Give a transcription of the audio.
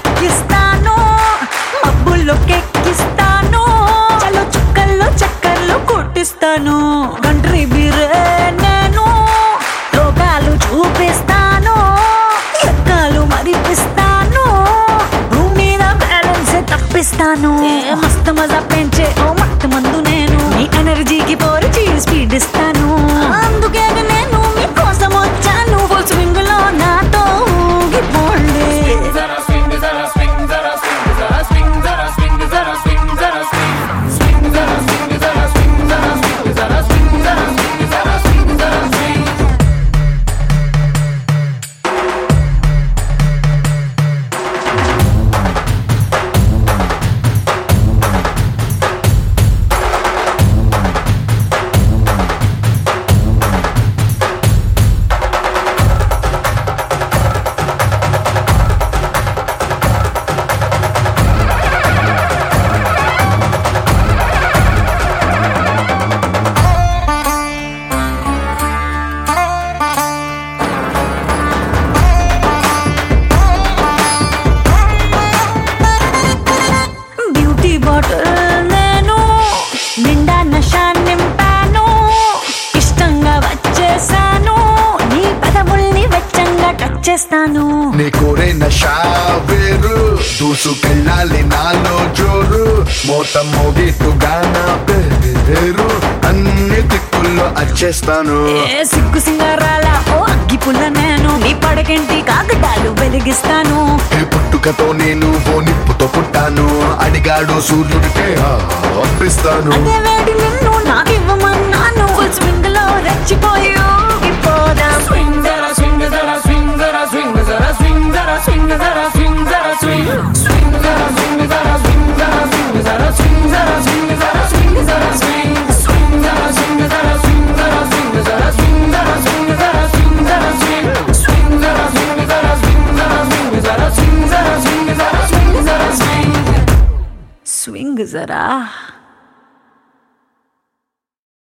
ఎక్కిస్తాను, మబ్బుల్లో కెక్కిస్తాను, చలో చుక్కల్లో చక్కర్లు కొట్టిస్తాను. కంట్రీ బీరే నేను, లోకాలు చూపిస్తాను, ఎక్కాలు మరిపిస్తాను, భూమి మీద బ్యాలెన్స్ తప్పిస్తాను. మస్తు మజా పెంచే ఓ మత్తు మందు నేను, మీ ఎనర్జీకి పోరిచి స్పీడ్ ఇస్తాను. అందుకే నేను మీకోసం వచ్చాను, ఫుల్ స్వింగ్ లో నాతో ఊగిపోండి. నేను నిండా నషా నింపాను, ఇష్టంగా వచ్చేసాను, నీ పదముల్ని వెచ్చంగా టచ్ చేస్తాను. నీ కోరే నషా వేరు, దూసుకెళ్ళాలి నాలో జోరు, మోత మోగిట్టుగానా పేరు, అన్ని దిక్కుల్లో అచ్చేస్తాను. ఏ సిగ్గు సింగారాల ఓ అగ్గి పుల్ల నేను, నీ పడకంటి కాకటాలు వెలిగిస్తాను. ఏ పుట్టుకతో నేను ఓ నిప్పుతో పుట్టాను, అడిగాడు సూర్యుడికే అప్పిస్తాను. అదే వేడి నిన్ను నాకివ్వమన్నాను, ఫుల్ స్వింగ్ లో రెచ్చిపోయి ఊగిపోదాం. స్వింగ్ జరా స్వింగ్ జరా స్వింగ్ జరా స్వింగ్ జరా స్వింగ్ జరా స్వింగ్ జరా స్వింగ్ జరా స్వింగ్ స్వింగ్ జరా స్వింగ్ జరా స్వింగ్ జరా స్వింగ్ జరా స్వింగ్ జరా స్వింగ్ జరా స్వింగ్ జరా స్వింగ్ స్వింగ్ జరా స్వింగ్ జరా స్వింగ్ జరా స్వింగ్ జరా స్వింగ్ జరా స్వింగ్ జరా స్వింగ్ జరా స్వింగ్ స్వింగ్ జరా స్వింగ్ జరా స్వింగ్ జరా స్వింగ్ జరా స్వింగ్ జరా స్వింగ్ జరా స్వింగ్ జరా స్వింగ్ స్వింగ్ జరా.